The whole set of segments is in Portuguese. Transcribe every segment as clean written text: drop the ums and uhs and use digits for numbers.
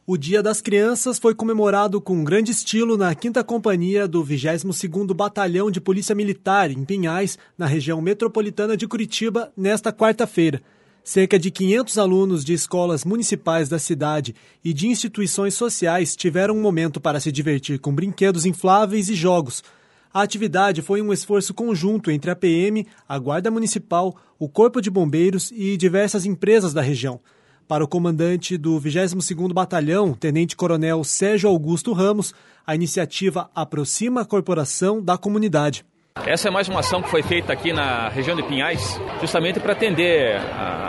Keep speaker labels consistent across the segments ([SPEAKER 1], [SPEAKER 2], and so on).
[SPEAKER 1] O Dia das Crianças foi comemorado com grande estilo na 5ª Companhia do 22º Batalhão de Polícia Militar, em Pinhais, na região metropolitana de Curitiba, nesta quarta-feira. Cerca de 500 alunos de escolas municipais da cidade e de instituições sociais tiveram um momento para se divertir com brinquedos infláveis e jogos. A atividade foi um esforço conjunto entre a PM, a Guarda Municipal, o Corpo de Bombeiros e diversas empresas da região. Para o comandante do 22º Batalhão, Tenente-Coronel Sérgio Augusto Ramos, a iniciativa aproxima a corporação da comunidade.
[SPEAKER 2] Essa é mais uma ação que foi feita aqui na região de Pinhais, justamente para atender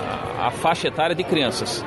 [SPEAKER 2] a faixa etária de crianças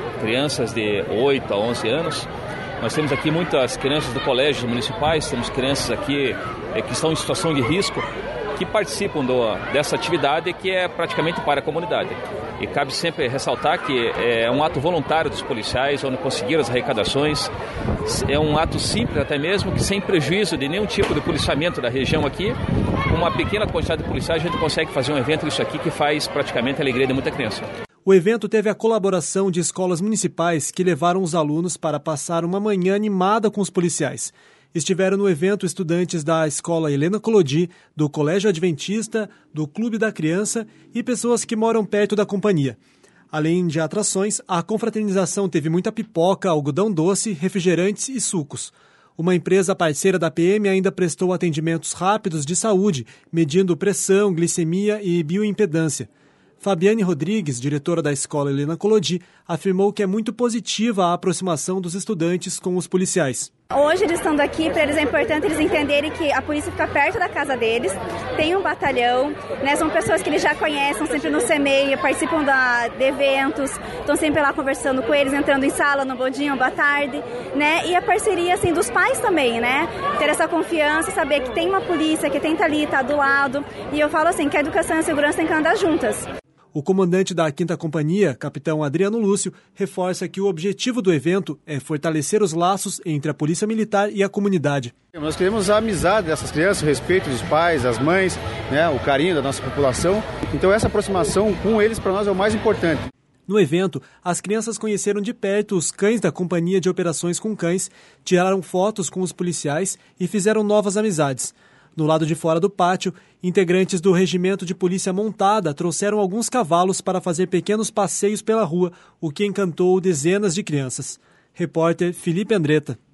[SPEAKER 2] de 8 a 11 anos. Nós temos aqui muitas crianças do colégio municipais, temos crianças aqui que estão em situação de risco, que participam dessa atividade que é praticamente para a comunidade. E cabe sempre ressaltar que é um ato voluntário dos policiais, onde conseguiram as arrecadações. É um ato simples até mesmo, que sem prejuízo de nenhum tipo de policiamento da região aqui, com uma pequena quantidade de policiais, a gente consegue fazer um evento disso aqui que faz praticamente a alegria de muita criança.
[SPEAKER 1] O evento teve a colaboração de escolas municipais que levaram os alunos para passar uma manhã animada com os policiais. Estiveram no evento estudantes da Escola Helena Collodi, do Colégio Adventista, do Clube da Criança e pessoas que moram perto da companhia. Além de atrações, a confraternização teve muita pipoca, algodão doce, refrigerantes e sucos. Uma empresa parceira da PM ainda prestou atendimentos rápidos de saúde, medindo pressão, glicemia e bioimpedância. Fabiane Rodrigues, diretora da Escola Helena Collodi, afirmou que é muito positiva a aproximação dos estudantes com os policiais.
[SPEAKER 3] Hoje, eles estando aqui, para eles é importante eles entenderem que a polícia fica perto da casa deles, tem um batalhão, né? São pessoas que eles já conhecem, sempre no CEMEI, participam de eventos, estão sempre lá conversando com eles, entrando em sala, no bom dia, boa tarde, né? E a parceria assim, dos pais também, né? Ter essa confiança, saber que tem uma polícia, que tenta ali, tá do lado. E eu falo assim, que a educação e a segurança têm que andar juntas.
[SPEAKER 1] O comandante da 5ª Companhia, capitão Adriano Lúcio, reforça que o objetivo do evento é fortalecer os laços entre a Polícia Militar e a comunidade.
[SPEAKER 4] Nós queremos a amizade dessas crianças, o respeito dos pais, das mães, né, o carinho da nossa população. Então essa aproximação com eles para nós é o mais importante.
[SPEAKER 1] No evento, as crianças conheceram de perto os cães da Companhia de Operações com Cães, tiraram fotos com os policiais e fizeram novas amizades. No lado de fora do pátio, integrantes do Regimento de Polícia Montada trouxeram alguns cavalos para fazer pequenos passeios pela rua, o que encantou dezenas de crianças. Repórter Felipe Andretta.